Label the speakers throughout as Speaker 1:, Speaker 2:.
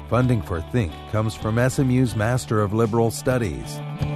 Speaker 1: Funding for Think comes from SMU's Master of Liberal Studies.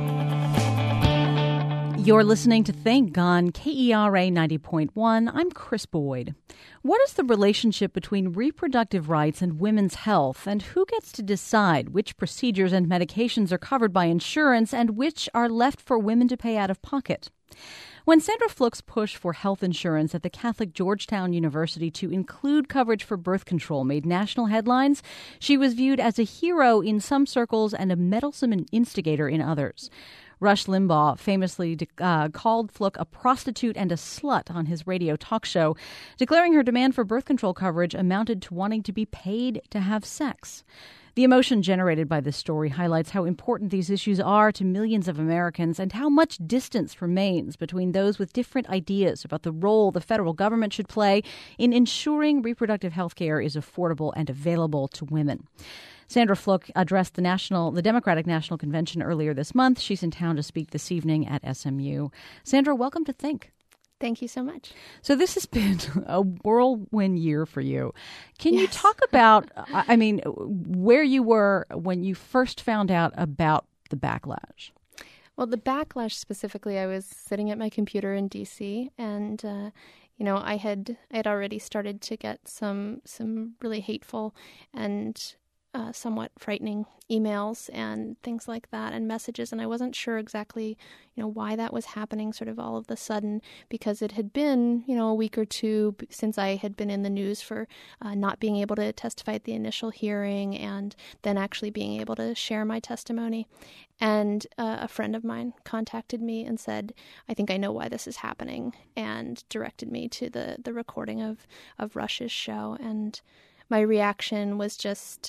Speaker 2: You're listening to Think on KERA 90.1. I'm Chris Boyd. What is the relationship between reproductive rights and women's health, and who gets to decide which procedures and medications are covered by insurance and which are left for women to pay out of pocket? When Sandra Fluke's push for health insurance at the Catholic Georgetown University to include coverage for birth control made national headlines, she was viewed as a hero in some circles and a meddlesome instigator in others. Rush Limbaugh famously called Fluke a prostitute and a slut on his radio talk show, declaring her demand for birth control coverage amounted to wanting to be paid to have sex. The emotion generated by this story highlights how important these issues are to millions of Americans and how much distance remains between those with different ideas about the role the federal government should play in ensuring reproductive health care is affordable and available to women. Sandra Fluke addressed the Democratic National Convention earlier this month. She's in town to speak this evening at SMU. Sandra, welcome to Think.
Speaker 3: Thank you so much.
Speaker 2: So this has been a whirlwind year for you. Can you talk about, where you were when you first found out about the backlash?
Speaker 3: Well, the backlash specifically, I was sitting at my computer in D.C. and, I had already started to get some really hateful and somewhat frightening emails and things like that and messages. And I wasn't sure exactly, why that was happening sort of all of the sudden, because it had been, a week or two since I had been in the news for not being able to testify at the initial hearing and then actually being able to share my testimony. And a friend of mine contacted me and said, I think I know why this is happening, and directed me to the recording of Rush's show. And my reaction was just,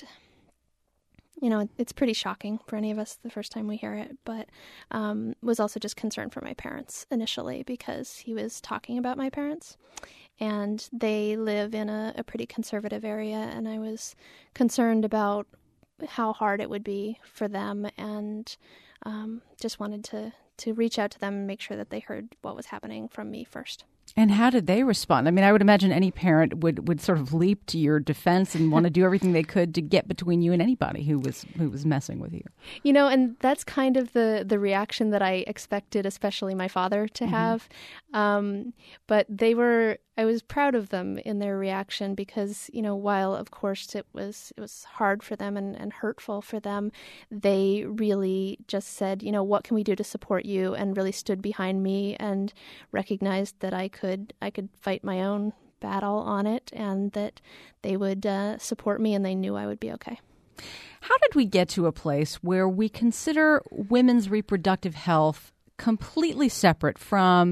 Speaker 3: it's pretty shocking for any of us the first time we hear it, but was also just concerned for my parents initially because he was talking about my parents, and they live in a pretty conservative area, and I was concerned about how hard it would be for them, and just wanted to reach out to them and make sure that they heard what was happening from me first.
Speaker 2: And how did they respond? I mean, I would imagine any parent would sort of leap to your defense and want to do everything they could to get between you and anybody who was messing with you.
Speaker 3: And that's kind of the reaction that I expected, especially my father, to have. But I was proud of them in their reaction because, while of course it was hard for them and hurtful for them, they really just said, what can we do to support you, and really stood behind me and recognized that I could fight my own battle on it, and that they would support me, and they knew I would be okay.
Speaker 2: How did we get to a place where we consider women's reproductive health completely separate from,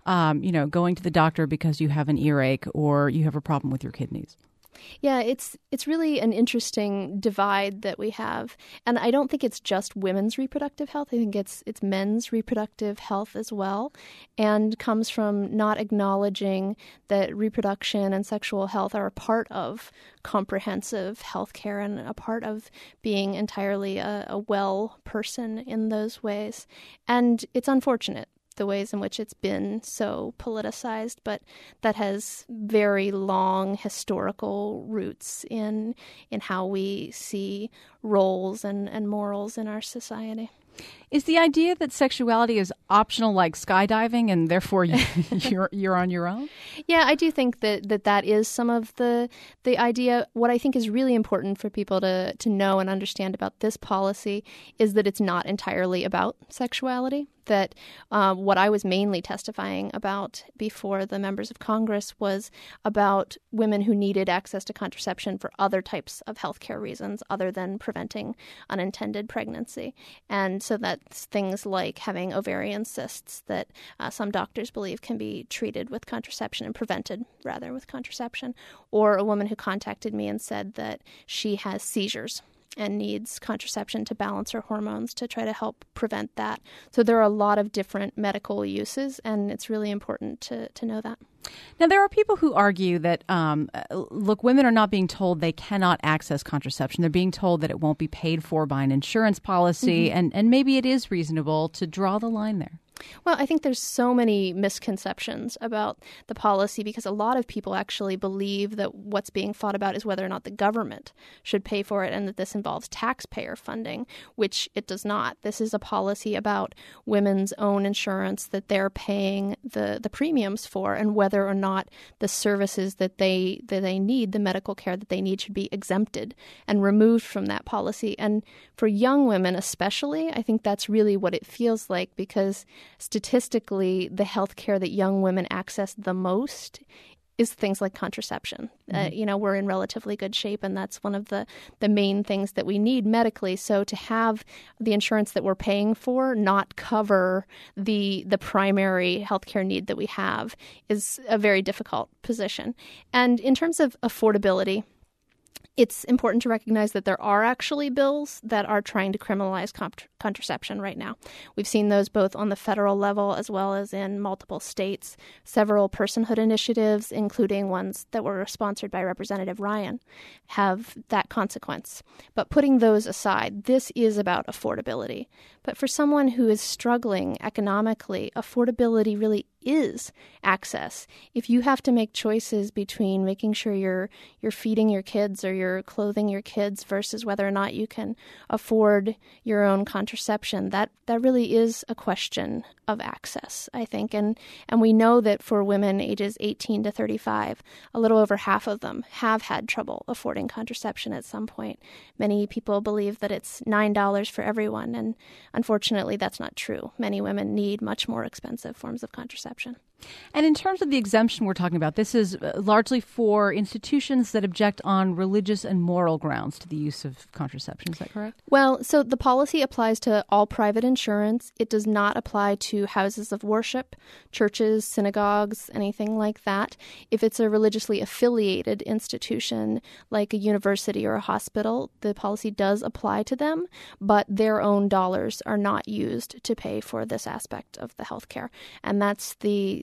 Speaker 2: going to the doctor because you have an earache or you have a problem with your kidneys?
Speaker 3: Yeah, it's really an interesting divide that we have. And I don't think it's just women's reproductive health. I think it's men's reproductive health as well, and comes from not acknowledging that reproduction and sexual health are a part of comprehensive health care and a part of being entirely a well person in those ways. And it's unfortunate the ways in which it's been so politicized, but that has very long historical roots in how we see roles and morals in our society.
Speaker 2: Is the idea that sexuality is optional, like skydiving, and therefore you're on your own?
Speaker 3: Yeah, I do think that is some of the idea. What I think is really important for people to know and understand about this policy is that it's not entirely about sexuality. That what I was mainly testifying about before the members of Congress was about women who needed access to contraception for other types of healthcare reasons other than preventing unintended pregnancy. And so that's things like having ovarian cysts that some doctors believe can be treated with contraception and prevented, rather, with contraception. Or a woman who contacted me and said that she has seizures and needs contraception to balance her hormones to try to help prevent that. So there are a lot of different medical uses, and it's really important to know that.
Speaker 2: Now, there are people who argue that, women are not being told they cannot access contraception. They're being told that it won't be paid for by an insurance policy, and maybe it is reasonable to draw the line there.
Speaker 3: Well, I think there's so many misconceptions about the policy because a lot of people actually believe that what's being fought about is whether or not the government should pay for it and that this involves taxpayer funding, which it does not. This is a policy about women's own insurance that they're paying the premiums for and whether or not the services that they need, the medical care that they need, should be exempted and removed from that policy. And for young women especially, I think that's really what it feels like because statistically, the health care that young women access the most is things like contraception. We're in relatively good shape, and that's one of the main things that we need medically. So to have the insurance that we're paying for not cover the primary healthcare need that we have is a very difficult position. And in terms of affordability, it's important to recognize that there are actually bills that are trying to criminalize contraception right now. We've seen those both on the federal level as well as in multiple states. Several personhood initiatives, including ones that were sponsored by Representative Ryan, have that consequence. But putting those aside, this is about affordability. But for someone who is struggling economically, affordability really is access. If you have to make choices between making sure you're feeding your kids or you're clothing your kids versus whether or not you can afford your own contraception, that really is a question of access, I think. And we know that for women ages 18 to 35, a little over half of them have had trouble affording contraception at some point. Many people believe that it's $9 for everyone, and unfortunately that's not true. Many women need much more expensive forms of contraception.
Speaker 2: And in terms of the exemption we're talking about, this is largely for institutions that object on religious and moral grounds to the use of contraception. Is that correct?
Speaker 3: Well, so the policy applies to all private insurance. It does not apply to houses of worship, churches, synagogues, anything like that. If it's a religiously affiliated institution like a university or a hospital, the policy does apply to them, but their own dollars are not used to pay for this aspect of the healthcare. And that's the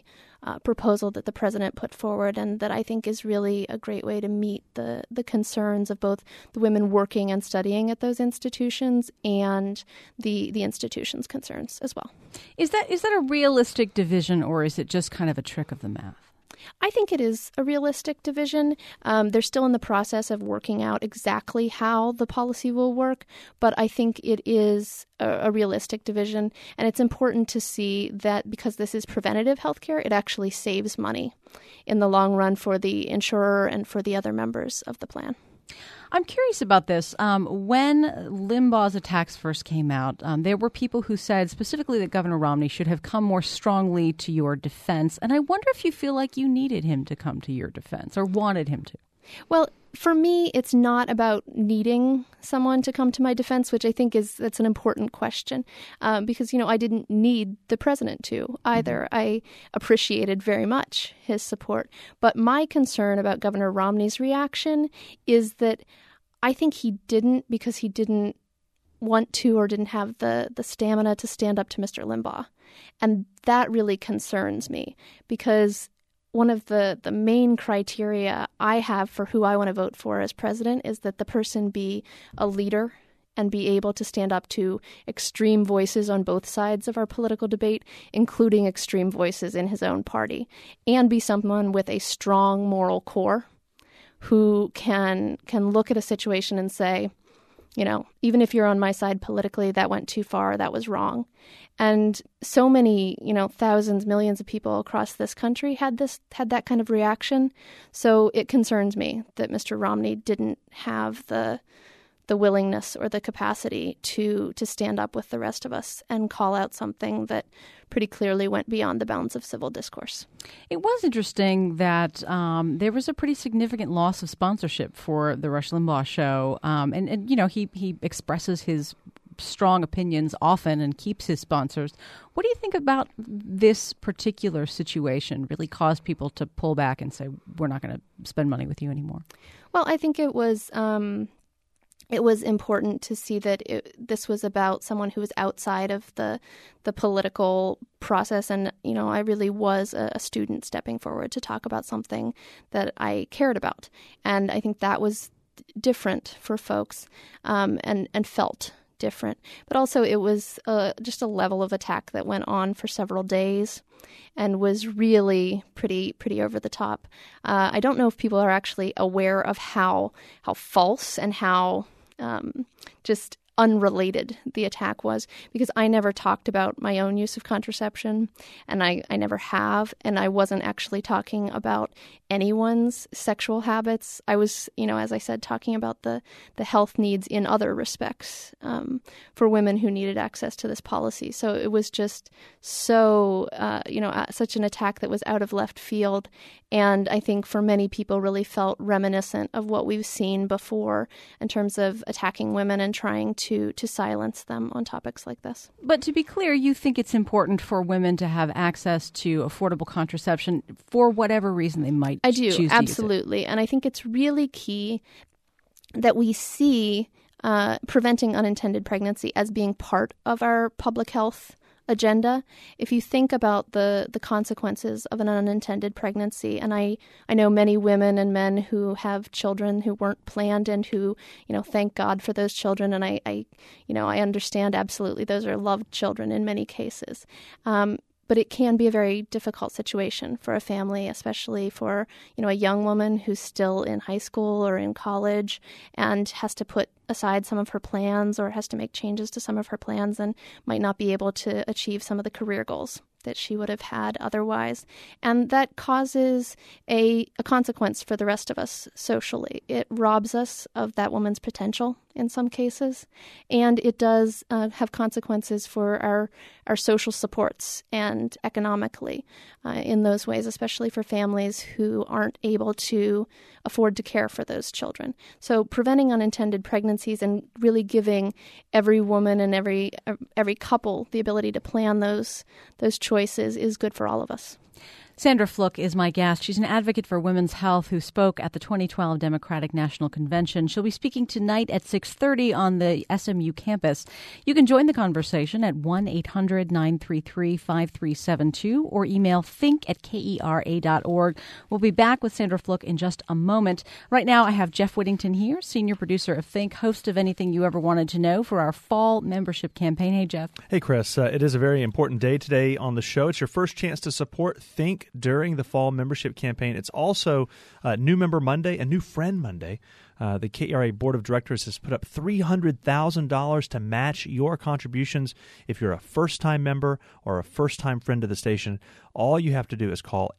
Speaker 3: proposal that the president put forward, and that I think is really a great way to meet the concerns of both the women working and studying at those institutions and the institution's concerns as well.
Speaker 2: Is that a realistic division, or is it just kind of a trick of the math?
Speaker 3: I think it is a realistic division. They're still in the process of working out exactly how the policy will work, but I think it is a realistic division. And it's important to see that because this is preventative healthcare, it actually saves money in the long run for the insurer and for the other members of the plan.
Speaker 2: I'm curious about this. When Limbaugh's attacks first came out, there were people who said specifically that Governor Romney should have come more strongly to your defense. And I wonder if you feel like you needed him to come to your defense or wanted him to.
Speaker 3: Well, for me, it's not about needing someone to come to my defense, which I think that's an important question, because, I didn't need the president to either. Mm-hmm. I appreciated very much his support. But my concern about Governor Romney's reaction is that I think he didn't because he didn't want to or didn't have the stamina to stand up to Mr. Limbaugh. And that really concerns me because one of the main criteria I have for who I want to vote for as president is that the person be a leader and be able to stand up to extreme voices on both sides of our political debate, including extreme voices in his own party, and be someone with a strong moral core who can look at a situation and say, even if you're on my side politically, that went too far, that was wrong. And so many, thousands, millions of people across this country had that kind of reaction. So it concerns me that Mr. Romney didn't have the willingness or the capacity to stand up with the rest of us and call out something that pretty clearly went beyond the bounds of civil discourse.
Speaker 2: It was interesting that there was a pretty significant loss of sponsorship for the Rush Limbaugh show. And he expresses his strong opinions often and keeps his sponsors. What do you think about this particular situation really caused people to pull back and say, we're not going to spend money with you anymore?
Speaker 3: Well, I think it was important to see that this was about someone who was outside of the political process. And, I really was a student stepping forward to talk about something that I cared about. And I think that was different for folks and felt different. But also it was just a level of attack that went on for several days and was really pretty over the top. I don't know if people are actually aware of how false and how just unrelated the attack was, because I never talked about my own use of contraception, and I never have, and I wasn't actually talking about anyone's sexual habits. I was, as I said, talking about the health needs in other respects for women who needed access to this policy. So it was just so, such an attack that was out of left field, and I think for many people really felt reminiscent of what we've seen before in terms of attacking women and trying to silence them on topics like this.
Speaker 2: But to be clear, you think it's important for women to have access to affordable contraception for whatever reason they might
Speaker 3: I do,
Speaker 2: choose
Speaker 3: absolutely.
Speaker 2: To use it.
Speaker 3: And I think it's really key that we see preventing unintended pregnancy as being part of our public health agenda. If you think about the consequences of an unintended pregnancy, and I know many women and men who have children who weren't planned and who, thank God for those children, and I understand absolutely those are loved children in many cases. But it can be a very difficult situation for a family, especially for, a young woman who's still in high school or in college and has to put aside some of her plans or has to make changes to some of her plans and might not be able to achieve some of the career goals that she would have had otherwise. And that causes a consequence for the rest of us socially. It robs us of that woman's potential in some cases, and it does have consequences for our social supports and economically in those ways, especially for families who aren't able to afford to care for those children. So preventing unintended pregnancies and really giving every woman and every couple the ability to plan those choices is good for all of us.
Speaker 2: Sandra Fluke is my guest. She's an advocate for women's health who spoke at the 2012 Democratic National Convention. She'll be speaking tonight at 6:30 on the SMU campus. You can join the conversation at 1-800-933-5372 or email think@kera.org. We'll be back with Sandra Fluke in just a moment. Right now, I have Jeff Whittington here, senior producer of Think, host of Anything You Ever Wanted to Know for our fall membership campaign. Hey, Jeff.
Speaker 4: Hey, Chris. It is a very important day today on the show. It's your first chance to support Think during the fall membership campaign. It's also New Member Monday and New Friend Monday. The KERA Board of Directors has put up $300,000 to match your contributions if you're a first-time member or a first-time friend of the station. All you have to do is call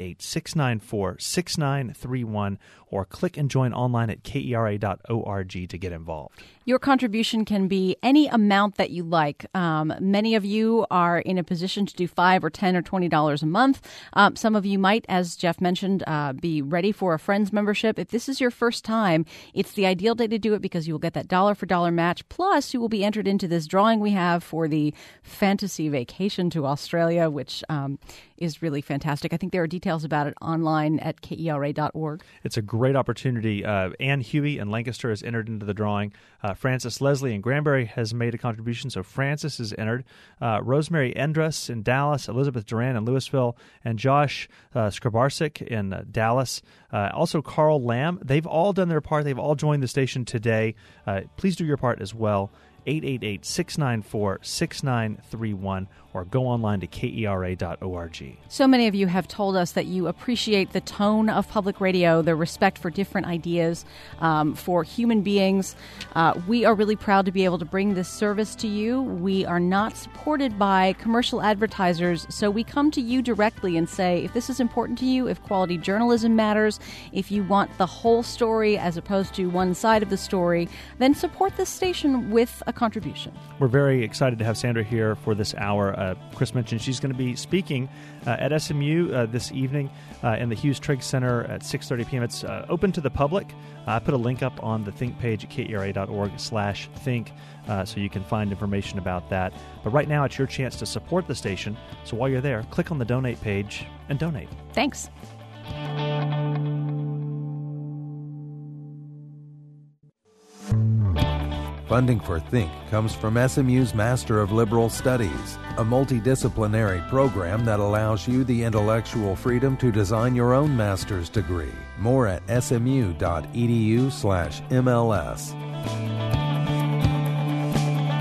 Speaker 4: 888-694-6931 or click and join online at kera.org to get involved.
Speaker 2: Your contribution can be any amount that you like. Many of you are in a position to do $5 or $10 or $20 a month. Some of you might, as Jeff mentioned, be ready for a Friends membership. If this is your first time, it's the ideal day to do it because you will get that dollar-for-dollar match. Plus, you will be entered into this drawing we have for the fantasy vacation to Australia, which is really fantastic. I think there are details about it online at kera.org.
Speaker 4: It's a great opportunity. Ann Huey in Lancaster has entered into the drawing. Frances Leslie in Granbury has made a contribution, so Frances is entered. Rosemary Endress in Dallas, Elizabeth Duran in Louisville, and Josh Skrabarsik in Dallas. Also Carl Lamb. They've all done their part. They've all joined the station today. Please do your part as well. 888-694-6931 or go online to kera.org.
Speaker 2: So many of you have told us that you appreciate the tone of public radio, the respect for different ideas, for human beings. We are really proud to be able to bring this service to you. We are not supported by commercial advertisers, so we come to you directly and say, if this is important to you, if quality journalism matters, if you want the whole story as opposed to one side of the story, then support this station with a contribution.
Speaker 4: We're very excited to have Sandra here for this hour. Chris mentioned she's going to be speaking at SMU this evening in the Hughes Trigg Center at 6:30 p.m. It's open to the public. I put a link up on the Think page at kera.org/think so you can find information about that. But right now, it's your chance to support the station. So while you're there, click on the donate page and donate.
Speaker 2: Thanks.
Speaker 1: Funding for Think comes from SMU's Master of Liberal Studies, a multidisciplinary program that allows you the intellectual freedom to design your own master's degree. More at smu.edu/MLS.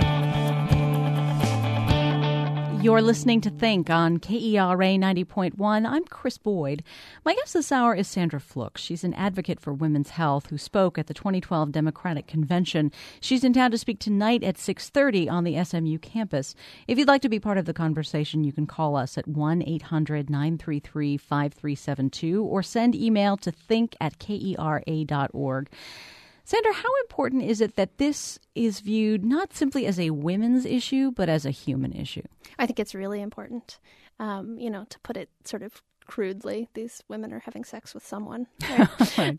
Speaker 2: You're listening to Think on KERA 90.1. I'm Chris Boyd. My guest this hour is Sandra Fluke. She's an advocate for women's health who spoke at the 2012 Democratic Convention. She's in town to speak tonight at 6:30 on the SMU campus. If you'd like to be part of the conversation, you can call us at 1-800-933-5372 or send email to think@kera.org. Sandra, how important is it that this is viewed not simply as a women's issue, but as a human issue?
Speaker 3: I think it's really important. To put it sort of crudely, these women are having sex with someone. Right?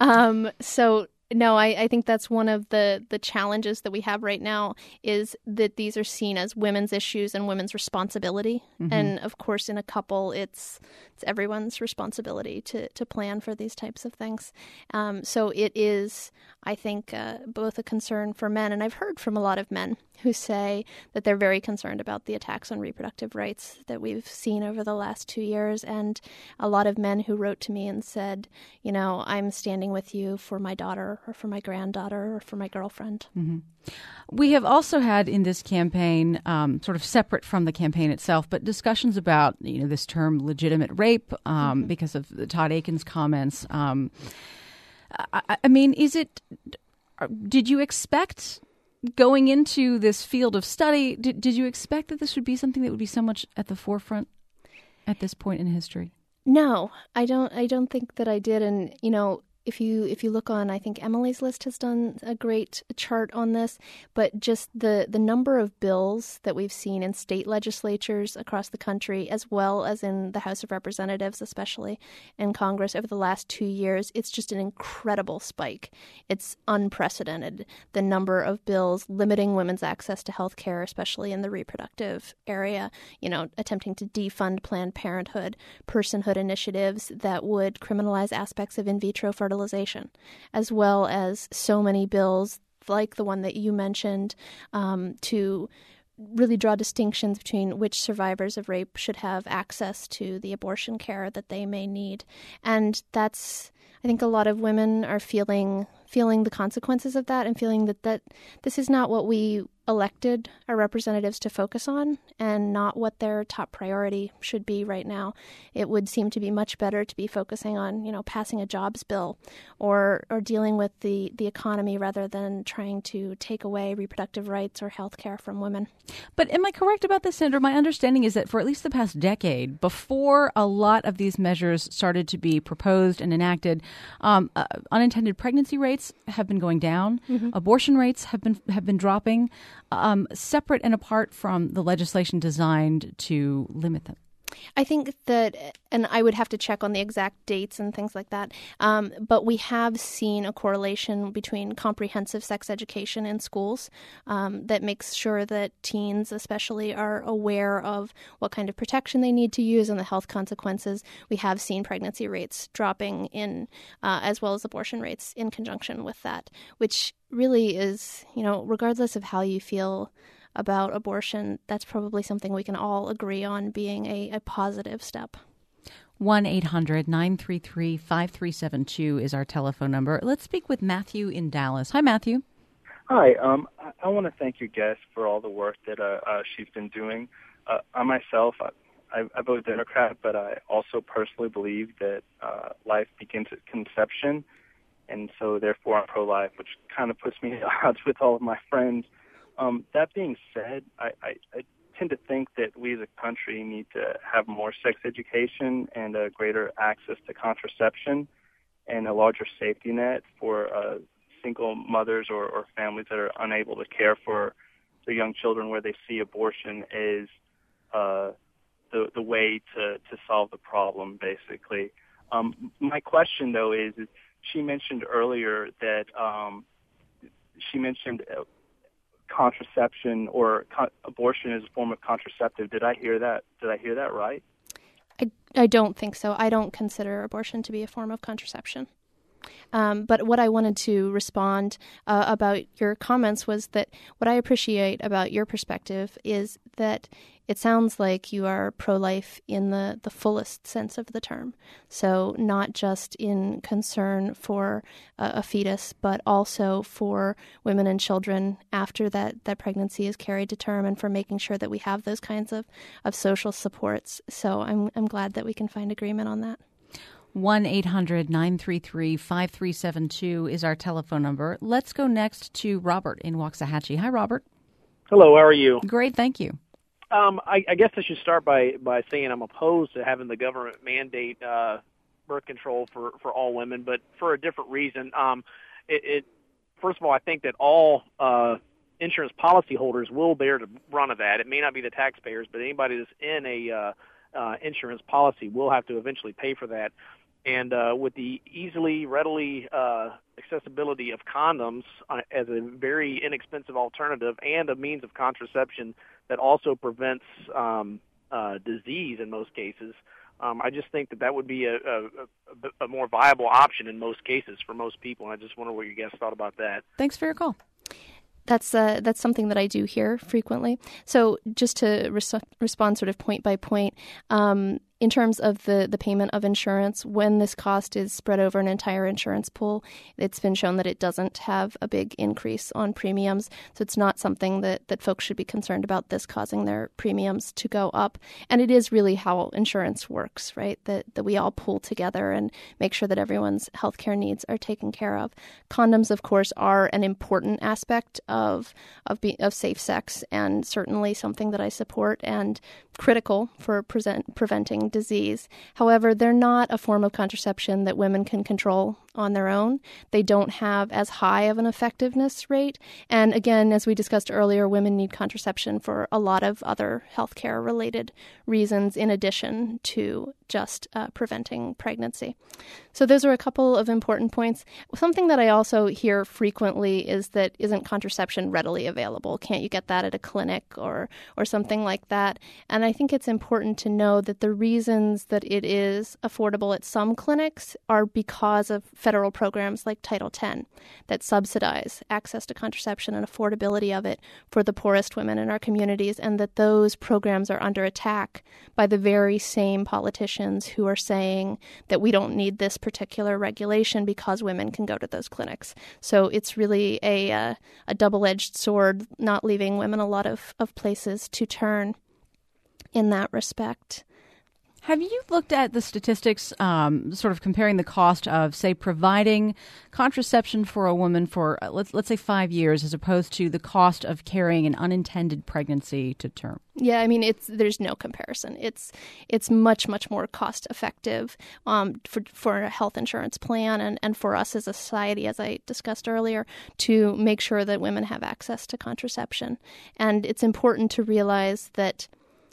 Speaker 3: I think that's one of the challenges that we have right now is that these are seen as women's issues and women's responsibility. Mm-hmm. And of course, in a couple, it's everyone's responsibility to plan for these types of things. So it is, I think, both a concern for men. And I've heard from a lot of men who say that they're very concerned about the attacks on reproductive rights that we've seen over the last 2 years. And a lot of men who wrote to me and said, I'm standing with you for my daughter or for my granddaughter or for my girlfriend.
Speaker 2: Mm-hmm. We have also had in this campaign, sort of separate from the campaign itself, but discussions about this term legitimate rape because of Todd Akin's comments. Did you expect going into this field of study, did you expect that this would be something that would be so much at the forefront at this point in history?
Speaker 3: No, I don't think that I did. And, if you look on, I think Emily's List has done a great chart on this, but just the number of bills that we've seen in state legislatures across the country, as well as in the House of Representatives, especially in Congress over the last 2 years, it's just an incredible spike. It's unprecedented, the number of bills limiting women's access to health care, especially in the reproductive area, attempting to defund Planned Parenthood, personhood initiatives that would criminalize aspects of in vitro fertilization, as well as so many bills like the one that you mentioned to really draw distinctions between which survivors of rape should have access to the abortion care that they may need. And I think a lot of women are feeling the consequences of that and feeling that this is not what we elected our representatives to focus on and not what their top priority should be right now. It would seem to be much better to be focusing on, passing a jobs bill or dealing with the economy rather than trying to take away reproductive rights or health care from women.
Speaker 2: But am I correct about this, Sandra? My understanding is that for at least the past decade, before a lot of these measures started to be proposed and enacted, unintended pregnancy rates have been going down. Mm-hmm. Abortion rates have been dropping. Separate and apart from the legislation designed to limit them.
Speaker 3: I think that, and I would have to check on the exact dates and things like that, but we have seen a correlation between comprehensive sex education in schools that makes sure that teens especially are aware of what kind of protection they need to use and the health consequences. We have seen pregnancy rates dropping in as well as abortion rates in conjunction with that, which really is, regardless of how you feel about abortion, that's probably something we can all agree on being a positive step.
Speaker 2: 1-800-933-5372 is our telephone number. Let's speak with Matthew in Dallas. Hi, Matthew.
Speaker 5: Hi. I want to thank your guest for all the work that she's been doing. I myself, I vote Democrat, but I also personally believe that life begins at conception, and so therefore I'm pro-life, which kind of puts me at odds with all of my friends. That being said, I tend to think that we as a country need to have more sex education and a greater access to contraception and a larger safety net for single mothers or families that are unable to care for their young children, where they see abortion as the way to solve the problem, basically. My question, though, is she mentioned earlier that contraception or abortion is a form of contraceptive. Did I hear that? Did I hear that right?
Speaker 3: I don't think so. I don't consider abortion to be a form of contraception. But what I wanted to respond about your comments was that what I appreciate about your perspective is that it sounds like you are pro-life in the fullest sense of the term. So not just in concern for a fetus, but also for women and children after that pregnancy is carried to term, and for making sure that we have those kinds of social supports. So I'm glad that we can find agreement on that.
Speaker 2: 1-800-933-5372 is our telephone number. Let's go next to Robert in Waxahachie. Hi, Robert.
Speaker 6: Hello, how are you?
Speaker 2: Great, thank you.
Speaker 6: I guess I should start by saying I'm opposed to having the government mandate birth control for all women, but for a different reason. First of all, I think that all insurance policyholders will bear the brunt of that. It may not be the taxpayers, but anybody that's in a insurance policy will have to eventually pay for that. And with the readily accessibility of condoms as a very inexpensive alternative and a means of contraception that also prevents disease in most cases, I just think that would be a more viable option in most cases for most people. And I just wonder what your guests thought about that.
Speaker 2: Thanks for your call.
Speaker 3: That's something that I do hear frequently. So just to respond sort of point by point, in terms of the payment of insurance, when this cost is spread over an entire insurance pool, it's been shown that it doesn't have a big increase on premiums. So it's not something that folks should be concerned about this causing their premiums to go up. And it is really how insurance works, right? That we all pool together and make sure that everyone's healthcare needs are taken care of. Condoms, of course, are an important aspect of safe sex, and certainly something that I support and critical for preventing disease. However, they're not a form of contraception that women can control on their own. They don't have as high of an effectiveness rate. And again, as we discussed earlier, women need contraception for a lot of other healthcare related reasons in addition to just preventing pregnancy. So those are a couple of important points. Something that I also hear frequently is that isn't contraception readily available? Can't you get that at a clinic or something like that? And I think it's important to know that the reasons that it is affordable at some clinics are because of federal programs like Title X that subsidize access to contraception and affordability of it for the poorest women in our communities, and that those programs are under attack by the very same politicians who are saying that we don't need this particular regulation because women can go to those clinics. So it's really a double-edged sword, not leaving women a lot of places to turn in that respect.
Speaker 2: Have you looked at the statistics, sort of comparing the cost of, say, providing contraception for a woman for, let's say, 5 years, as opposed to the cost of carrying an unintended pregnancy to term?
Speaker 3: Yeah, I mean, there's no comparison. It's much, much more cost effective for a health insurance plan and for us as a society, as I discussed earlier, to make sure that women have access to contraception. And it's important to realize that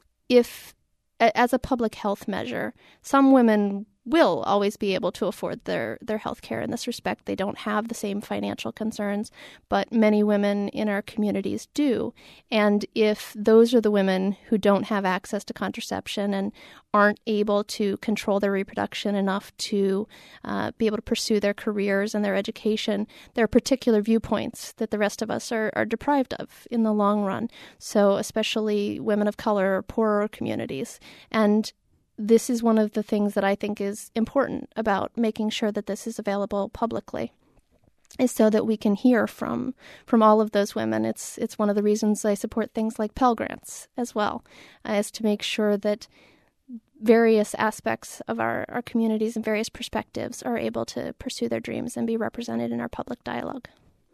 Speaker 3: as a public health measure, some women will always be able to afford their health care in this respect. They don't have the same financial concerns, but many women in our communities do. And if those are the women who don't have access to contraception and aren't able to control their reproduction enough to be able to pursue their careers and their education, there are particular viewpoints that the rest of us are deprived of in the long run. So especially women of color or poorer communities. And this is one of the things that I think is important about making sure that this is available publicly, is so that we can hear from all of those women. It's one of the reasons I support things like Pell Grants as well, is to make sure that various aspects of our communities and various perspectives are able to pursue their dreams and be represented in our public dialogue.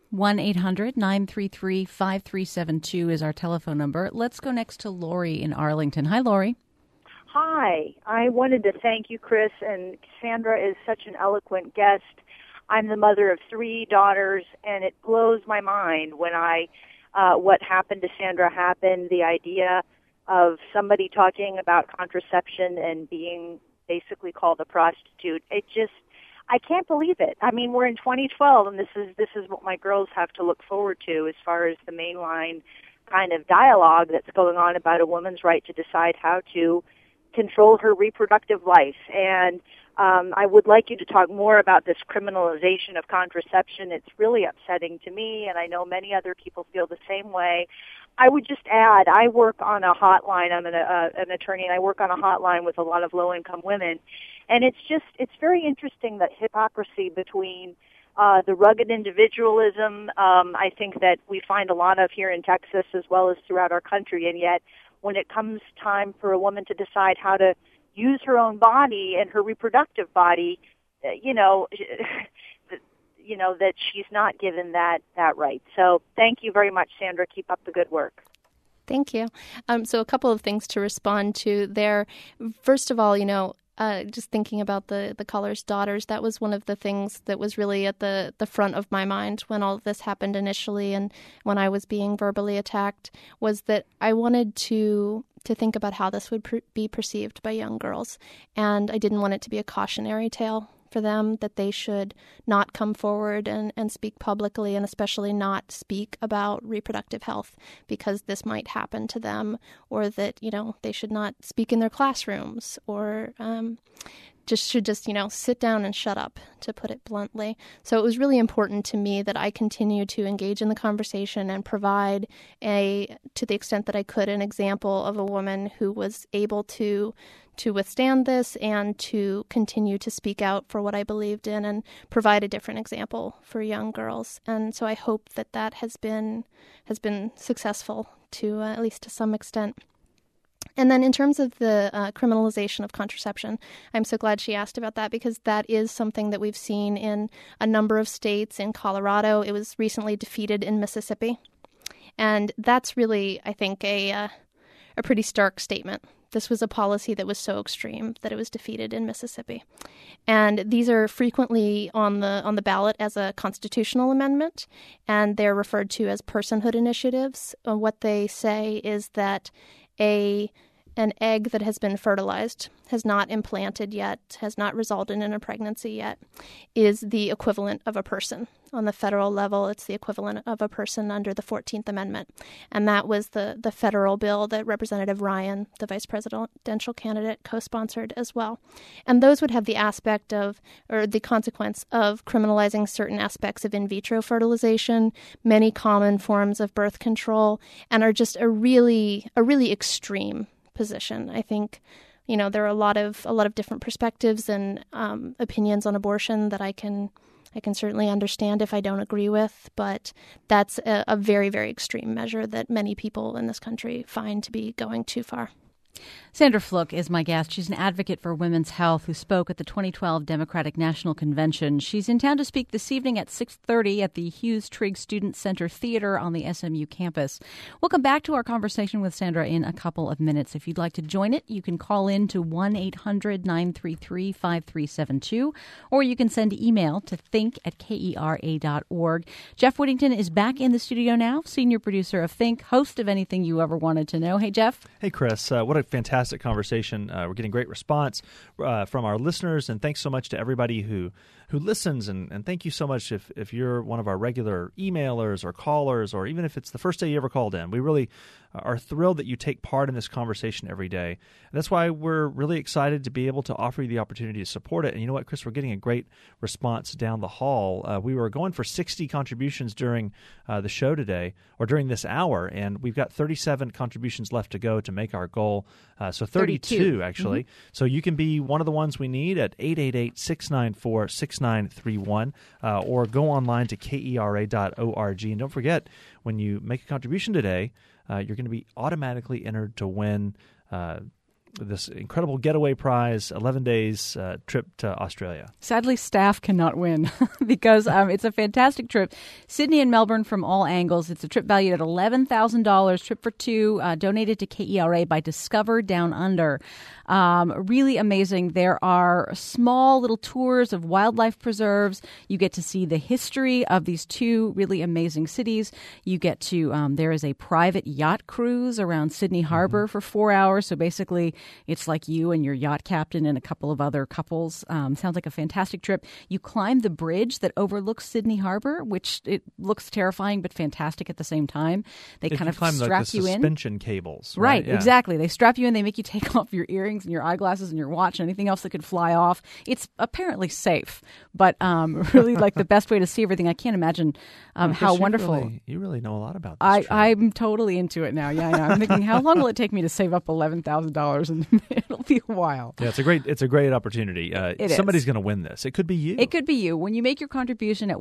Speaker 2: 1-800-933-5372 is our telephone number. Let's go next to Lori in Arlington. Hi, Lori.
Speaker 7: Hi. I wanted to thank you, Chris, and Sandra is such an eloquent guest. I'm the mother of 3 daughters, and it blows my mind when what happened to Sandra happened, the idea of somebody talking about contraception and being basically called a prostitute. I can't believe it. I mean, we're in 2012, and this is what my girls have to look forward to as far as the mainline kind of dialogue that's going on about a woman's right to decide how to control her reproductive life. And I would like you to talk more about this criminalization of contraception. It's really upsetting to me, and I know many other people feel the same way. I would just add, I work on a hotline. I'm an attorney, and I work on a hotline with a lot of low-income women. And it's very interesting, that hypocrisy between the rugged individualism, I think that we find a lot of here in Texas as well as throughout our country, and yet when it comes time for a woman to decide how to use her own body and her reproductive body, that she's not given that right. So thank you very much, Sandra. Keep up the good work.
Speaker 3: Thank you. So a couple of things to respond to there. First of all, just thinking about the caller's daughters, that was one of the things that was really at the front of my mind when all of this happened initially, and when I was being verbally attacked, was that I wanted to think about how this would be perceived by young girls. And I didn't want it to be a cautionary tale for them, that they should not come forward and speak publicly, and especially not speak about reproductive health because this might happen to them, or that, they should not speak in their classrooms, or should sit down and shut up, to put it bluntly. So it was really important to me that I continue to engage in the conversation and provide to the extent that I could, an example of a woman who was able to withstand this and to continue to speak out for what I believed in and provide a different example for young girls. And so I hope that has been successful to at least to some extent. And then in terms of the criminalization of contraception, I'm so glad she asked about that, because that is something that we've seen in a number of states. In Colorado, it was recently defeated in Mississippi. And that's really, I think, a pretty stark statement. This was a policy that was so extreme that it was defeated in Mississippi. And these are frequently on the ballot as a constitutional amendment, and they're referred to as personhood initiatives. What they say is that an egg that has been fertilized, has not implanted yet, has not resulted in a pregnancy yet, is the equivalent of a person. On the federal level, it's the equivalent of a person under the 14th Amendment. And that was the federal bill that Representative Ryan, the vice presidential candidate, co-sponsored as well. And those would have the aspect of, or the consequence of, criminalizing certain aspects of in vitro fertilization, many common forms of birth control, and are just a really extreme position. I think, there are a lot of different perspectives and opinions on abortion that I can certainly understand if I don't agree with, but that's a very, very extreme measure that many people in this country find to be going too far.
Speaker 2: Sandra Fluke is my guest. She's an advocate for women's health who spoke at the 2012 Democratic National Convention. She's in town to speak this evening at 6:30 at the Hughes Trigg Student Center Theater on the SMU campus. We'll come back to our conversation with Sandra in a couple of minutes. If you'd like to join it, you can call in to 1-800-933-5372, or you can send email to think@kera.org. Jeff Whittington is back in the studio now, senior producer of Think, host of Anything You Ever Wanted to Know. Hey, Jeff.
Speaker 4: Hey, Chris. What a fantastic conversation. We're getting great response from our listeners, and thanks so much to everybody who listens, and thank you so much if you're one of our regular emailers or callers, or even if it's the first day you ever called in. We really are thrilled that you take part in this conversation every day. And that's why we're really excited to be able to offer you the opportunity to support it. And you know what, Chris, we're getting a great response down the hall. We were going for 60 contributions during the show today, or during this hour, and we've got 37 contributions left to go to make our goal. So 32 actually. Mm-hmm. So you can be one of the ones we need at 888-694-6931, or go online to kera.org. And don't forget, when you make a contribution today, you're going to be automatically entered to win this incredible getaway prize, 11 days trip to Australia.
Speaker 2: Sadly, staff cannot win because it's a fantastic trip. Sydney and Melbourne from all angles. It's a trip valued at $11,000, trip for two, donated to KERA by Discover Down Under. Really amazing. There are small little tours of wildlife preserves. You get to see the history of these two really amazing cities. You get to, there is a private yacht cruise around Sydney Harbor for 4 hours. So basically, It's like you and your yacht captain and a couple of other couples. Sounds like a fantastic trip. You climb the bridge that overlooks Sydney Harbor, which it looks terrifying but fantastic at the same time. They kind of
Speaker 4: climb
Speaker 2: strap
Speaker 4: the
Speaker 2: you in.
Speaker 4: suspension cables.
Speaker 2: Right,
Speaker 4: Yeah.
Speaker 2: exactly. They strap you in. They make you take off your earrings and your eyeglasses and your watch and anything else that could fly off. It's apparently safe, but really like the best way to see everything. I can't imagine how wonderful.
Speaker 4: You really know a lot about this.
Speaker 2: I'm totally into it now. Yeah, I know. I'm thinking, how long will it take me to save up $11,000? And it'll be a while.
Speaker 4: Yeah, it's a great opportunity. Somebody's going to win this. It could be you.
Speaker 2: It could be you. When you make your contribution at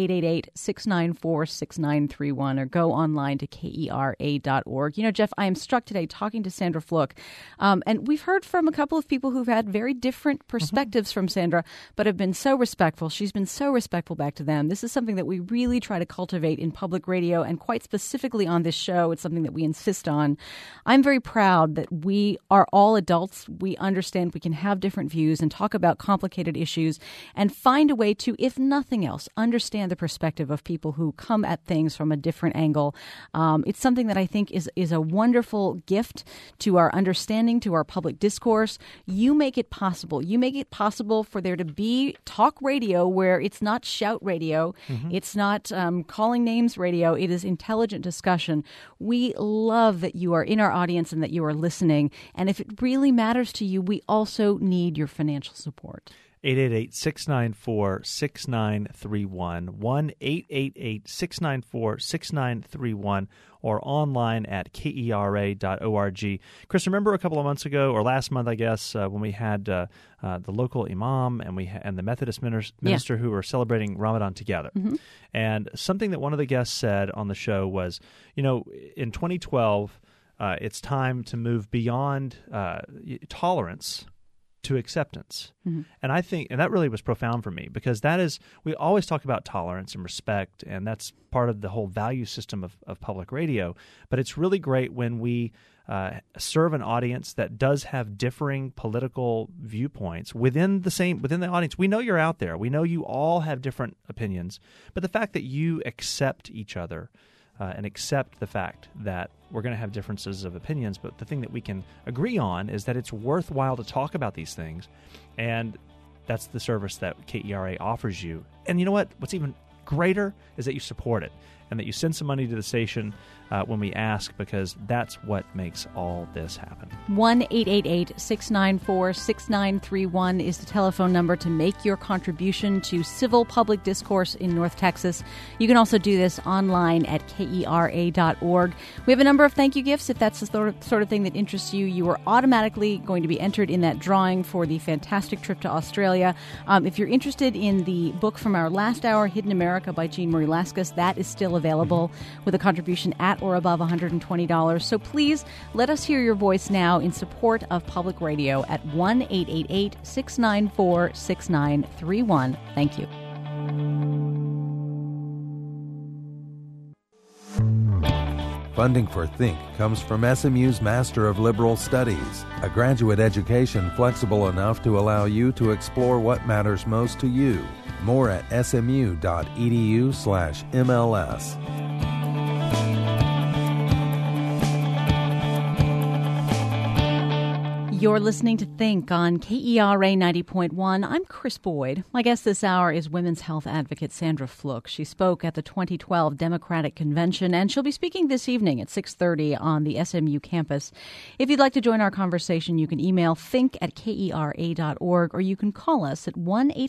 Speaker 2: 1-888-694-6931 or go online to KERA.org. You know, Jeff, I am struck today talking to Sandra Fluke, and we've heard from a couple of people who've had very different perspectives from Sandra, but have been so respectful. She's been so respectful back to them. This is something that we really try to cultivate in public radio, and quite specifically on this show. It's something that we insist on. I'm very proud that we are all adults. We understand we can have different views and talk about complicated issues and find a way to, if nothing else, understand the perspective of people who come at things from a different angle. It's something that I think is a wonderful gift to our understanding, to our public discourse. You make it possible. You make it possible for there to be talk radio where it's not shout radio. It's not calling names radio. It is intelligent discussion. We love that you are in our audience and that you are listening. And if it really matters to you, we also need your financial support.
Speaker 4: 888-694-6931, 1-888-694-6931, or online at KERA.org. Chris, remember a couple of months ago, or last month, I guess, when we had the local imam and the Methodist minister who were celebrating Ramadan together. And something that one of the guests said on the show was, you know, in 2012, it's time to move beyond tolerance to acceptance. And I think, and that really was profound for me, because we always talk about tolerance and respect, and that's part of the whole value system of public radio. But it's really great when we serve an audience that does have differing political viewpoints within the audience. We know you're out there. We know you all have different opinions, but the fact that you accept each other and accept the fact that we're going to have differences of opinions, but the thing that we can agree on is that it's worthwhile to talk about these things, and that's the service that KERA offers you. And you know what? What's even greater is that you support it and that you send some money to the station when we ask, because that's what makes all this happen.
Speaker 2: 1-888-694-6931 is the telephone number to make your contribution to civil public discourse in North Texas. You can also do this online at KERA.org. We have a number of thank you gifts. If that's the sort of thing that interests you, you are automatically going to be entered in that drawing for the fantastic trip to Australia. If you're interested in the book from our last hour, Hidden America by Jean Marie Laskus, that is still available with a contribution at or above $120. So please let us hear your voice now in support of public radio at 1-888-694-6931. Thank you.
Speaker 1: Funding for Think comes from SMU's Master of Liberal Studies, a graduate education flexible enough to allow you to explore what matters most to you. More at smu.edu/MLS.
Speaker 2: You're listening to Think on KERA 90.1. I'm Chris Boyd. My guest this hour is women's health advocate Sandra Fluke. She spoke at the 2012 Democratic Convention, and she'll be speaking this evening at 6:30 on the SMU campus. If you'd like to join our conversation, you can email think@KERA.org, or you can call us at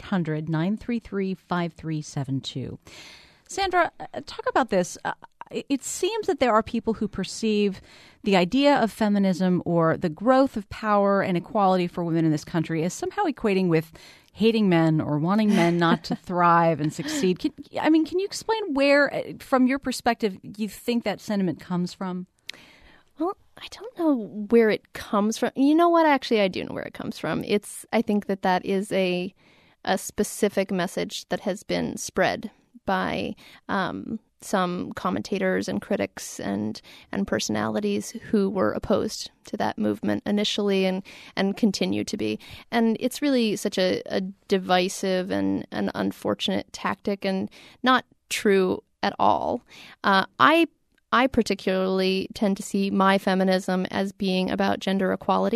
Speaker 2: 1-800-933-5372. Sandra, talk about this. It seems that there are people who perceive the idea of feminism or the growth of power and equality for women in this country as somehow equating with hating men or wanting men not to thrive and succeed. Can you explain where, from your perspective, you think that sentiment comes from?
Speaker 3: Well, I don't know where it comes from. You know what? Actually, I do know where it comes from. I think that is a specific message that has been spread by some commentators and critics and personalities who were opposed to that movement initially and continue to be. And it's really such a divisive and an unfortunate tactic and not true at all. I particularly tend to see my feminism as being about gender equality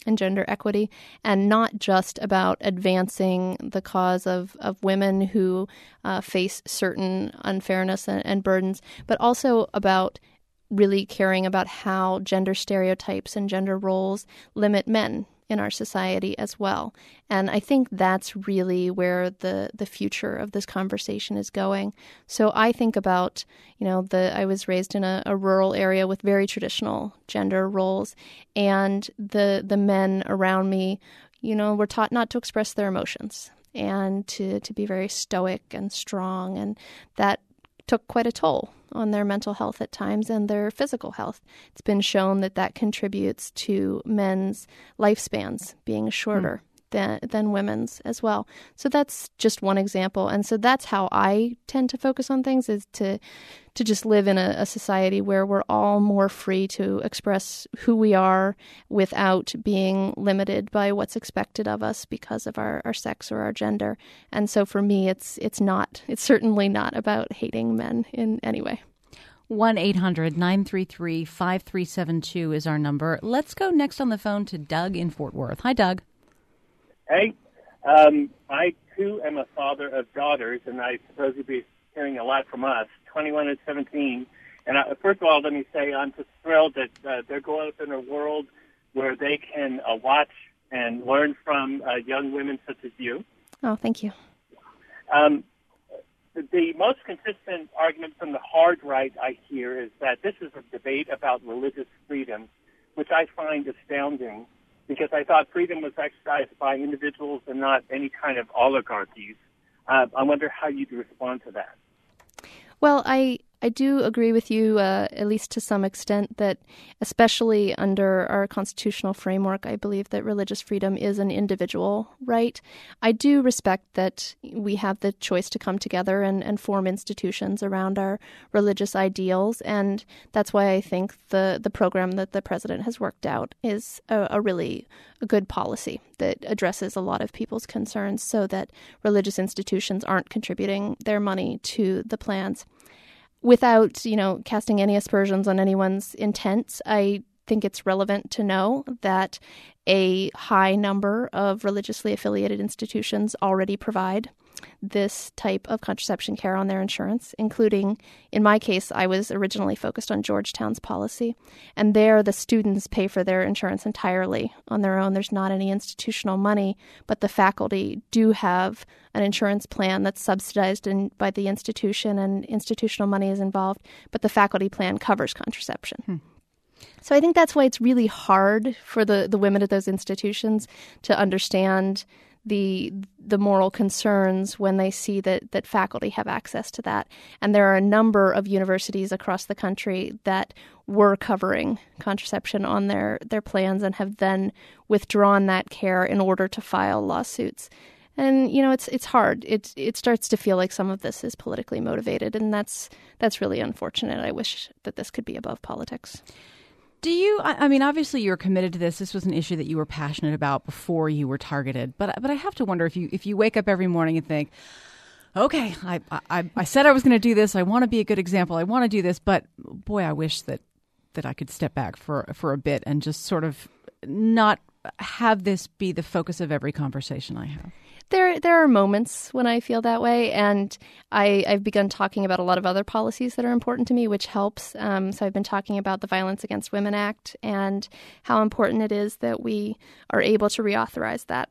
Speaker 3: and gender equity, and not just about advancing the cause of women who face certain unfairness and burdens, but also about really caring about how gender stereotypes and gender roles limit men in our society as well. And I think that's really where the future of this conversation is going. So I think about, I was raised in a rural area with very traditional gender roles, and the men around me, were taught not to express their emotions and to be very stoic and strong, and that took quite a toll on their mental health at times and their physical health. It's been shown that contributes to men's lifespans being shorter than women's as well. So that's just one example. And so that's how I tend to focus on things, is to just live in a society where we're all more free to express who we are without being limited by what's expected of us because of our sex or our gender. And so for me, it's certainly not about hating men in any way.
Speaker 2: 1-800-933-5372 is our number. Let's go next on the phone to Doug in Fort Worth. Hi, Doug.
Speaker 8: Hey, I too am a father of daughters, and I suppose you'll be hearing a lot from us, 21 and 17. And first of all, let me say I'm just thrilled that they're growing up in a world where they can watch and learn from young women such as you.
Speaker 3: Oh, thank you.
Speaker 8: The most consistent argument from the hard right I hear is that this is a debate about religious freedom, which I find astounding, because I thought freedom was exercised by individuals and not any kind of oligarchies. I wonder how you'd respond to that.
Speaker 3: Well, I do agree with you, at least to some extent, that especially under our constitutional framework, I believe that religious freedom is an individual right. I do respect that we have the choice to come together and form institutions around our religious ideals, and that's why I think the program that the president has worked out is a really good policy that addresses a lot of people's concerns so that religious institutions aren't contributing their money to the plans. Without, casting any aspersions on anyone's intents, I think it's relevant to know that a high number of religiously affiliated institutions already provide this type of contraception care on their insurance, including, in my case, I was originally focused on Georgetown's policy, and there the students pay for their insurance entirely on their own. There's not any institutional money, but the faculty do have an insurance plan that's subsidized by the institution, and institutional money is involved, but the faculty plan covers contraception. So I think that's why it's really hard for the women at those institutions to understand the moral concerns when they see that faculty have access to that. And there are a number of universities across the country that were covering contraception on their plans and have then withdrawn that care in order to file lawsuits. And, it's hard. It starts to feel like some of this is politically motivated, and that's really unfortunate. I wish that this could be above politics.
Speaker 2: Do you, obviously you're committed to this. This was an issue that you were passionate about before you were targeted. But I have to wonder if you wake up every morning and think, okay, I said I was going to do this. I want to be a good example. I want to do this. But boy, I wish that I could step back for a bit and just sort of not have this be the focus of every conversation I have.
Speaker 3: There are moments when I feel that way, and I've begun talking about a lot of other policies that are important to me, which helps. So I've been talking about the Violence Against Women Act and how important it is that we are able to reauthorize that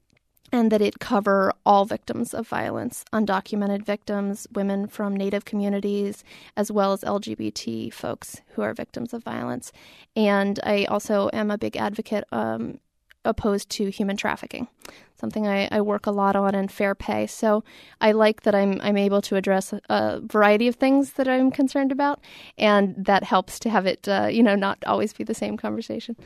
Speaker 3: and that it cover all victims of violence, undocumented victims, women from Native communities, as well as LGBT folks who are victims of violence. And I also am a big advocate opposed to human trafficking, something I work a lot on, and fair pay. So I like that I'm able to address a variety of things that I'm concerned about, and that helps to have it, not always be the same conversation.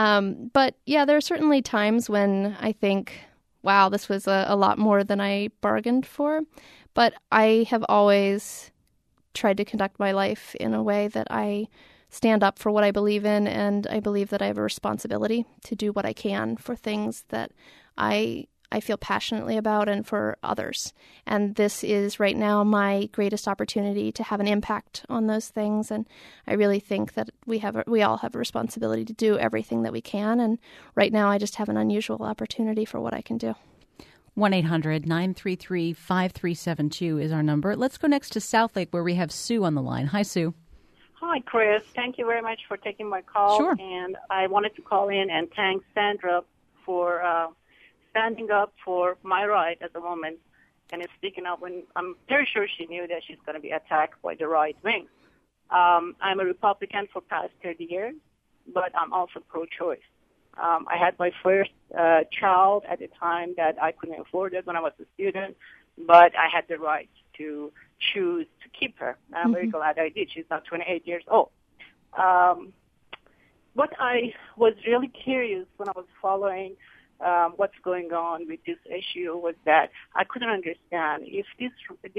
Speaker 3: But yeah, there are certainly times when I think, wow, this was a lot more than I bargained for. But I have always tried to conduct my life in a way that I stand up for what I believe in, and I believe that I have a responsibility to do what I can for things that I I feel passionately about and for others. And this is right now my greatest opportunity to have an impact on those things. And I really think that we all have a responsibility to do everything that we can. And right now I just have an unusual opportunity for what I can do.
Speaker 2: 1-800-933-5372 is our number. Let's go next to Southlake, where we have Sue on the line. Hi, Sue.
Speaker 9: Hi, Chris. Thank you very much for taking my call.
Speaker 2: Sure.
Speaker 9: And I wanted to call in and thank Sandra for standing up for my right at the moment and speaking up when I'm very sure she knew that she's going to be attacked by the right wing. I'm a Republican for past 30 years, but I'm also pro-choice. I had my first child at the time that I couldn't afford it when I was a student, but I had the right to choose to keep her. And I'm very glad I did. She's now 28 years old. What I was really curious when I was following what's going on with this issue was that I couldn't understand if this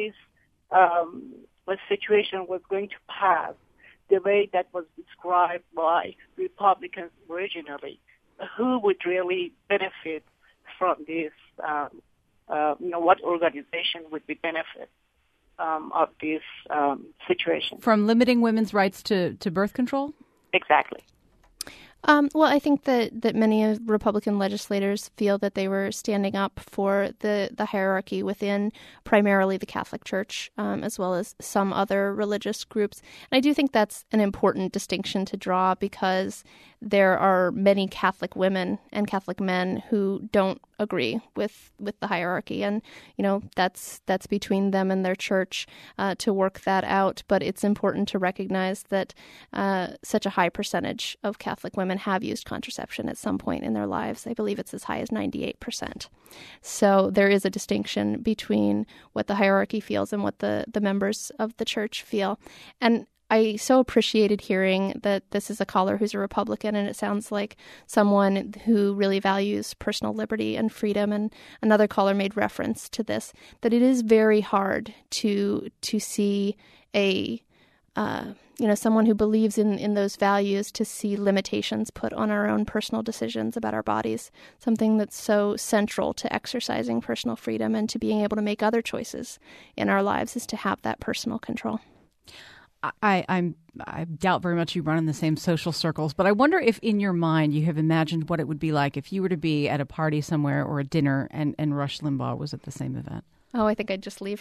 Speaker 9: situation was going to pass the way that was described by Republicans originally. Who would really benefit from this? What organization would be benefit of this situation?
Speaker 2: From limiting women's rights to birth control?
Speaker 9: Exactly.
Speaker 3: Well, I think that many Republican legislators feel that they were standing up for the hierarchy within primarily the Catholic Church, as well as some other religious groups. And I do think that's an important distinction to draw because there are many Catholic women and Catholic men who don't agree with the hierarchy. And, that's between them and their church to work that out. But it's important to recognize that such a high percentage of Catholic women have used contraception at some point in their lives. I believe it's as high as 98%. So there is a distinction between what the hierarchy feels and what the members of the church feel. And I so appreciated hearing that this is a caller who's a Republican, and it sounds like someone who really values personal liberty and freedom. And another caller made reference to this, that it is very hard to see someone who believes in those values to see limitations put on our own personal decisions about our bodies, something that's so central to exercising personal freedom and to being able to make other choices in our lives is to have that personal control.
Speaker 2: I doubt very much you run in the same social circles, but I wonder if in your mind you have imagined what it would be like if you were to be at a party somewhere or a dinner and Rush Limbaugh was at the same event.
Speaker 3: Oh, I think I'd just leave.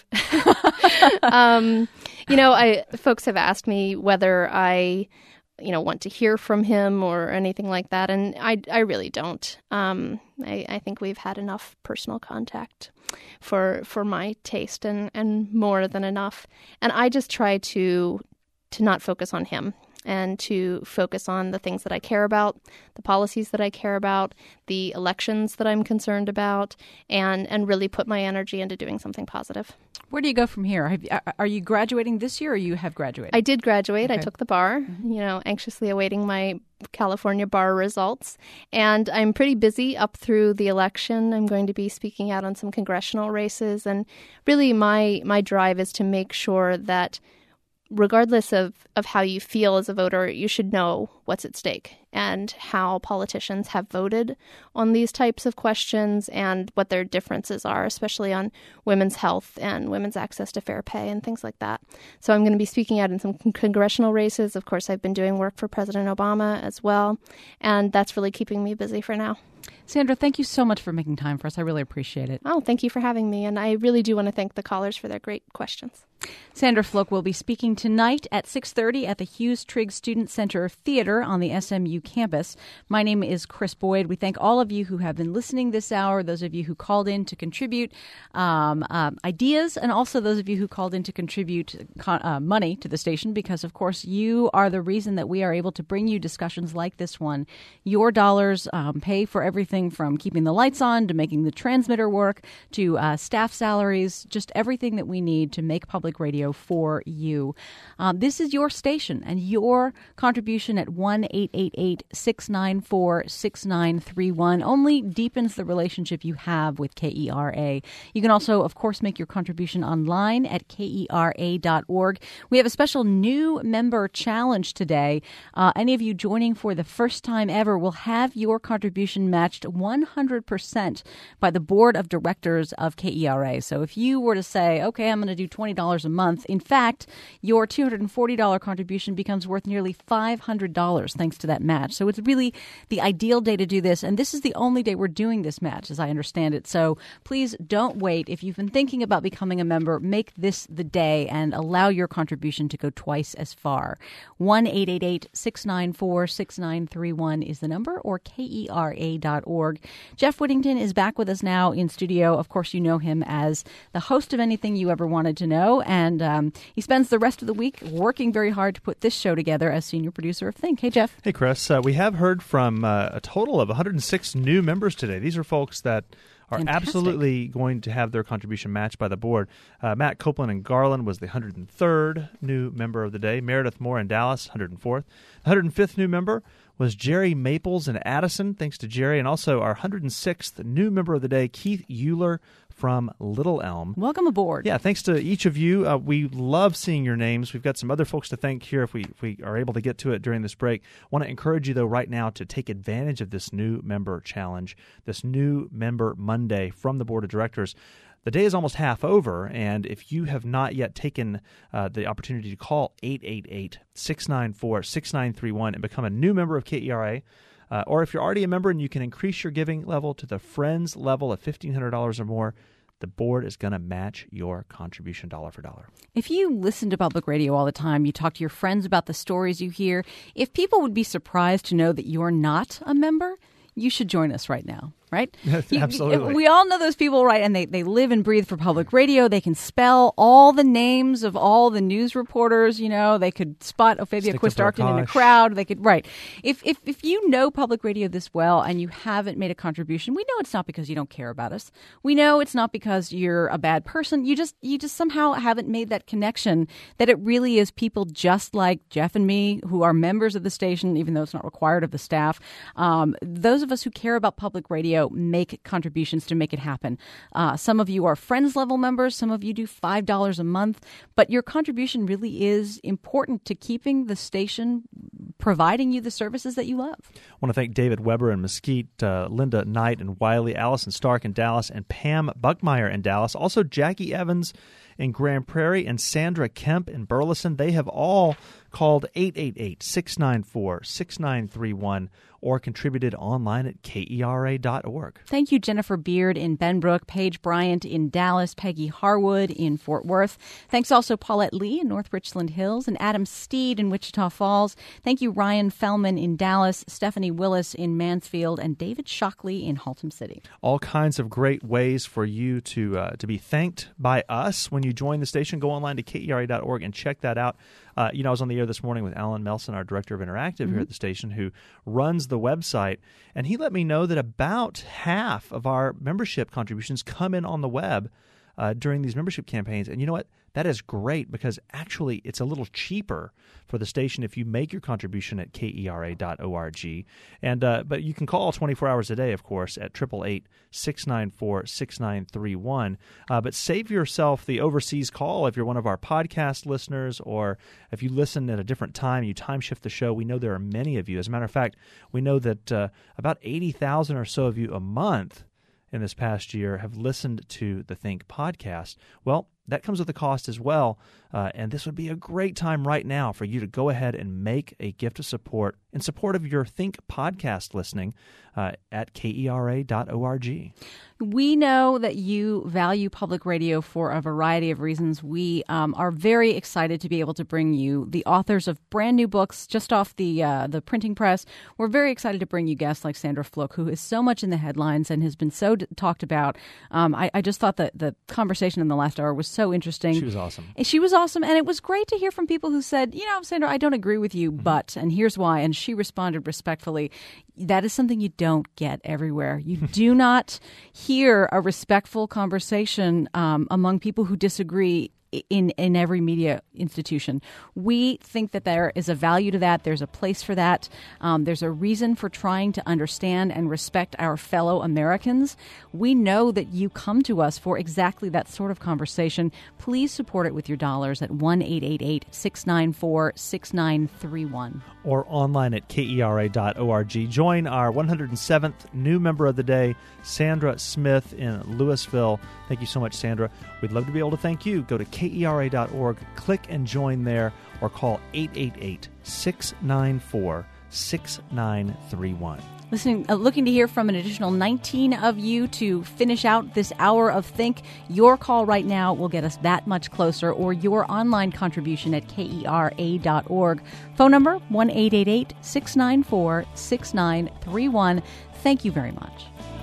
Speaker 3: Folks have asked me whether I, want to hear from him or anything like that, and I really don't. I think we've had enough personal contact for my taste and more than enough. And I just try to not focus on him and to focus on the things that I care about, the policies that I care about, the elections that I'm concerned about, and really put my energy into doing something positive.
Speaker 2: Where do you go from here? Are you graduating this year or you have graduated?
Speaker 3: I did graduate.
Speaker 2: Okay.
Speaker 3: I took the bar, anxiously awaiting my California bar results. And I'm pretty busy up through the election. I'm going to be speaking out on some congressional races. And really my drive is to make sure that regardless of how you feel as a voter, you should know what's at stake and how politicians have voted on these types of questions and what their differences are, especially on women's health and women's access to fair pay and things like that. So I'm going to be speaking out in some congressional races. Of course, I've been doing work for President Obama as well, and that's really keeping me busy for now.
Speaker 2: Sandra, thank you so much for making time for us. I really appreciate it.
Speaker 3: Oh, thank you for having me. And I really do want to thank the callers for their great questions.
Speaker 2: Sandra Fluke will be speaking tonight at 6:30 at the Hughes Trigg Student Center Theater on the SMU campus. My name is Chris Boyd. We thank all of you who have been listening this hour, those of you who called in to contribute ideas, and also those of you who called in to contribute money to the station, because, of course, you are the reason that we are able to bring you discussions like this one. Your dollars pay for everything from keeping the lights on to making the transmitter work to staff salaries, just everything that we need to make public radio for you. This is your station, and your contribution at 1-888 1-888-694-6931 only deepens the relationship you have with KERA. You can also, of course, make your contribution online at KERA.org. We have a special new member challenge today. Any of you joining for the first time ever will have your contribution matched 100% by the board of directors of KERA. So if you were to say, okay, I'm going to do $20 a month, in fact, your $240 contribution becomes worth nearly $500 thanks to that match. So it's really the ideal day to do this. And this is the only day we're doing this match, as I understand it. So please don't wait. If you've been thinking about becoming a member, make this the day and allow your contribution to go twice as far. 1-888-694-6931 is the number, or KERA.org. Jeff Whittington is back with us now in studio. Of course, you know him as the host of Anything You Ever Wanted to Know, and he spends the rest of the week working very hard to put this show together as senior producer of Think. Hey, Jeff.
Speaker 4: Hey, Chris. We have heard from a total of 106 new members today. These are folks that are
Speaker 2: Fantastic.
Speaker 4: Absolutely going to have their contribution matched by the board. Matt Copeland in Garland was the 103rd new member of the day. Meredith Moore in Dallas, 104th. The 105th new member was Jerry Maples in Addison, thanks to Jerry. And also our 106th new member of the day, Keith Euler from Little Elm.
Speaker 2: Welcome aboard.
Speaker 4: Yeah, thanks to each of you. We love seeing your names. We've got some other folks to thank here if we are able to get to it during this break. Want to encourage you, though, right now to take advantage of this new member challenge, this new member Monday from the board of directors. The day is almost half over, and if you have not yet taken the opportunity to call 888-694-6931 and become a new member of KERA, or if you're already a member and you can increase your giving level to the Friends level of $1,500 or more, the board is going to match your contribution dollar for dollar.
Speaker 2: If you listen to public radio all the time, you talk to your friends about the stories you hear, if people would be surprised to know that you're not a member, you should join us right now. Right?
Speaker 4: Absolutely.
Speaker 2: We all know those people, right? And they live and breathe for public radio. They can spell all the names of all the news reporters. You know, they could spot Ophelia Quist-Arkin in a crowd. They could, right. If you know public radio this well and you haven't made a contribution, we know it's not because you don't care about us. We know it's not because you're a bad person. You just somehow haven't made that connection that it really is people just like Jeff and me who are members of the station, even though it's not required of the staff. Those of us who care about public radio make contributions to make it happen. Some of you are Friends level members. Some of you do $5 a month. But your contribution really is important to keeping the station providing you the services that you love.
Speaker 4: I want to thank David Weber in Mesquite, Linda Knight in Wiley, Allison Stark in Dallas, and Pam Buckmeyer in Dallas. Also, Jackie Evans in Grand Prairie and Sandra Kemp in Burleson. They have all called 888-694-6931 or contributed online at KERA.org.
Speaker 2: Thank you, Jennifer Beard in Benbrook, Paige Bryant in Dallas, Peggy Harwood in Fort Worth. Thanks also Paulette Lee in North Richland Hills and Adam Steed in Wichita Falls. Thank you, Ryan Fellman in Dallas, Stephanie Willis in Mansfield, and David Shockley in Haltom City.
Speaker 4: All kinds of great ways for you to be thanked by us when you join the station. Go online to KERA.org and check that out. I was on the air this morning with Alan Melson, our director of Interactive here at the station, who runs the website, and he let me know that about half of our membership contributions come in on the web during these membership campaigns. And you know what? That is great because actually it's a little cheaper for the station if you make your contribution at KERA.org. And but you can call 24 hours a day, of course, at 888-694-6931. But save yourself the overseas call if you're one of our podcast listeners, or if you listen at a different time, you time shift the show. We know there are many of you. As a matter of fact, we know that about 80,000 or so of you a month in this past year have listened to the Think podcast. Well, that comes with a cost as well, and this would be a great time right now for you to go ahead and make a gift of support in support of your Think podcast listening at KERA.org.
Speaker 2: We know that you value public radio for a variety of reasons. We are very excited to be able to bring you the authors of brand new books just off the printing press. We're very excited to bring you guests like Sandra Fluke, who is so much in the headlines and has been so talked about. I just thought that the conversation in the last hour was so interesting.
Speaker 4: She was awesome.
Speaker 2: She was awesome, and it was great to hear from people who said, Sandra, I don't agree with you, but, and here's why. And she responded respectfully. That is something you don't get everywhere. You do not hear a respectful conversation among people who disagree in every media institution. We think that there is a value to that. There's a place for that. There's a reason for trying to understand and respect our fellow Americans. We know that you come to us for exactly that sort of conversation. Please support it with your dollars at 1-888-694-6931.
Speaker 4: Or online at kera.org. Join our 107th new member of the day, Sandra Smith in Louisville. Thank you so much, Sandra. We'd love to be able to thank you. Go to kera.org, click and join there, or call 888-694-6931.
Speaker 2: Looking to hear from an additional 19 of you to finish out this hour of Think. Your call right now will get us that much closer, or your online contribution at kera.org. Phone number 1-888-694-6931. Thank you very much.